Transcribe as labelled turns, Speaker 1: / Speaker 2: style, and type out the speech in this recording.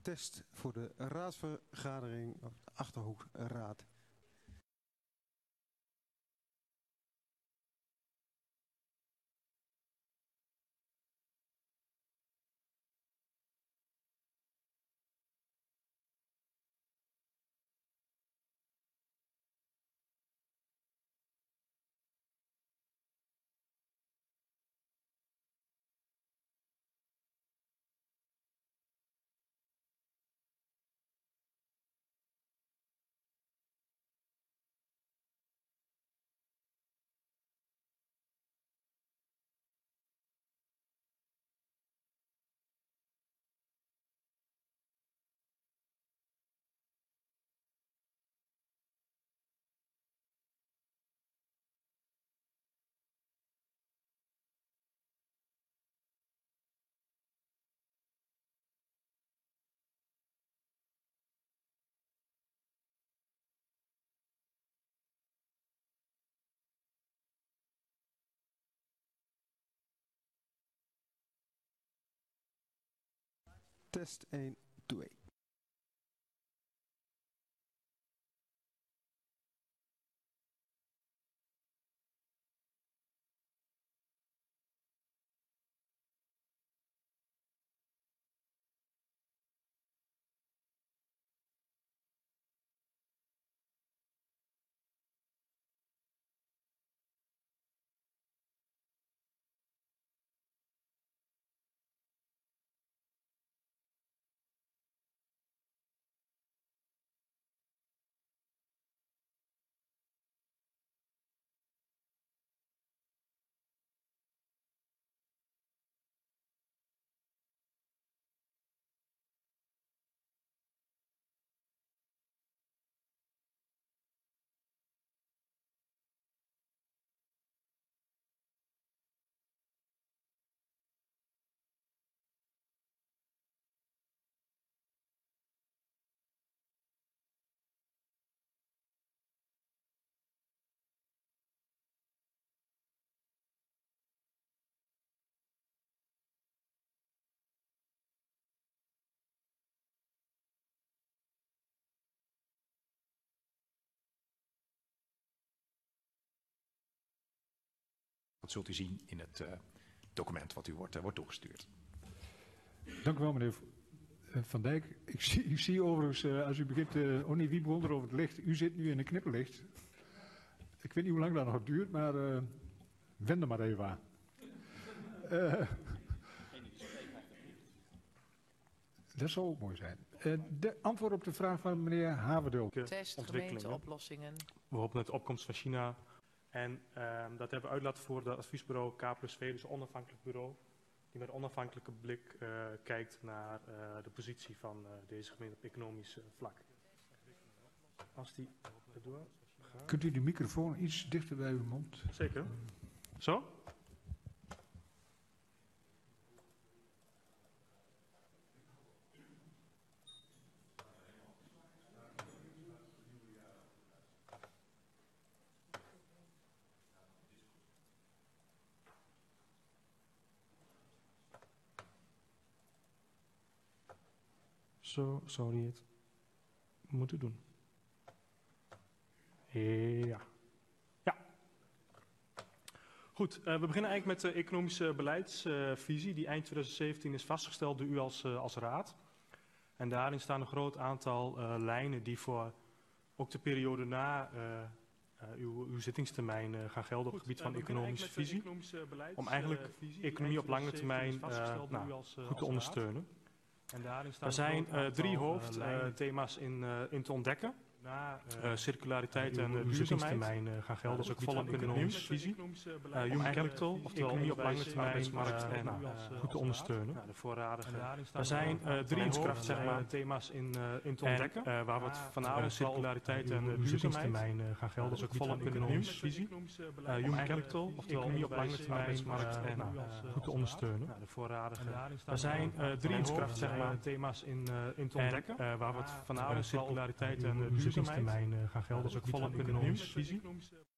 Speaker 1: Test voor de raadsvergadering, of de Achterhoekraad. Test 1, 2.
Speaker 2: Dat zult u zien in het document wat u wordt toegestuurd.
Speaker 3: Dank u wel, meneer Van Dijk. Ik zie overigens, als u begint, Onnie Wiebholder over het licht. U zit nu in een knipperlicht. Ik weet niet hoe lang dat nog duurt, maar wend er maar even aan. Dat zou ook mooi zijn. De antwoord op de vraag van meneer Haverdul.
Speaker 4: Test, gemeenteoplossingen.
Speaker 5: Bijvoorbeeld met de opkomst van China. En dat hebben we uit laten voeren door het adviesbureau K+V, dus een onafhankelijk bureau. Die met een onafhankelijke blik kijkt naar de positie van deze gemeente op economisch vlak. Als die erdoor gaat.
Speaker 3: Kunt u de microfoon iets dichter bij uw mond?
Speaker 5: Zeker. Zo? Zo zou hij het moeten doen. Ja. Ja. Goed, we beginnen eigenlijk met de economische beleidsvisie die eind 2017 is vastgesteld door u als raad. En daarin staan een groot aantal lijnen die voor ook de periode na uw zittingstermijn gaan gelden op het gebied van economische visie. Om eigenlijk economie op lange termijn goed te ondersteunen. Er zijn 3 hoofdthema's in te ontdekken. Circulariteit en duurzaamheid gaan gelden, dus ook volop economische visie. Human capital, oftewel economie op lange termijn goed te ondersteunen. Er zijn 3 hoofdthema's in te ontdekken, waar we het vanavond circulariteit en duurzaamheid gaan gelden, dus ook volop economische visie. Human capital, oftewel economie op lange termijn goed te ondersteunen. Er zijn 3 hoofdthema's in te ontdekken, waar we het vanavond circulariteit en duurzaamheid gaan gelden, dus ook volop economische visie.